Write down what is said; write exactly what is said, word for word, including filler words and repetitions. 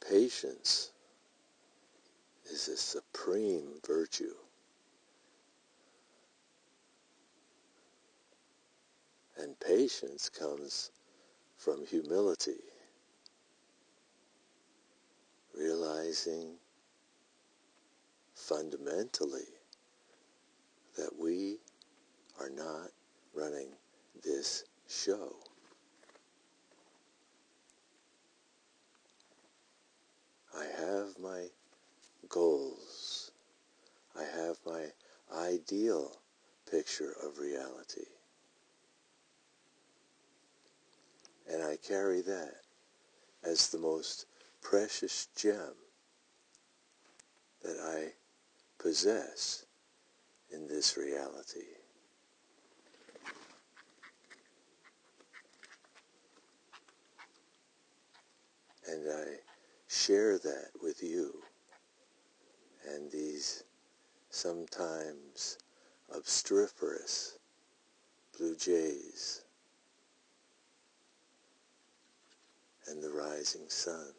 patience is a supreme virtue. And patience comes from humility, realizing fundamentally that we are not running this show. I have my goals. I have my ideal picture of reality. And I carry that as the most precious gem that I possess in this reality. And I share that with you and these sometimes obstreperous blue jays and the rising sun.